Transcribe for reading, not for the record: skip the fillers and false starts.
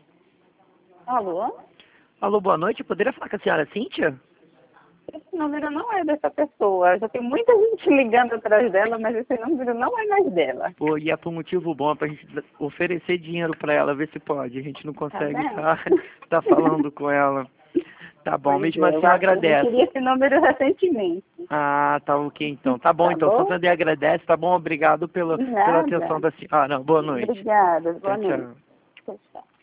Alô? Alô, boa noite. Eu poderia falar com a senhora Cíntia? Esse número não é dessa pessoa. Já tem muita gente ligando atrás dela, mas esse número não é mais dela. Pô, e é por motivo bom, pra gente oferecer dinheiro pra ela, ver se pode. A gente não Tá consegue vendo? tá falando com ela. Tá bom, Pois mesmo é, assim eu eu adquiri agradeço. esse número recentemente. Ah, tá ok então. Tá bom Tá então, bom? Santander agradece, tá bom? Obrigado pela atenção Nada. da senhora. Ah, não, boa noite. Obrigada. Boa Tchau, noite. tchau. Tchau, tchau.